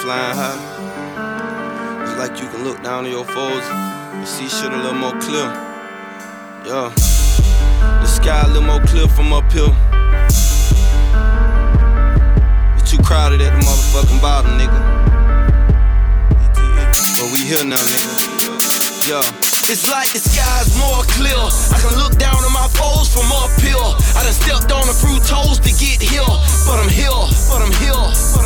flying high. It's like you can look down on your foes and see shit a little more clear. Yeah, the sky a little more clear from up here. It's too crowded at the motherfucking bottom, nigga. But we here now, nigga. Yeah. It's like the sky's more clear. I can look down on my foes from up here. I done stepped on a few toes to get here, but I'm here, but I'm here.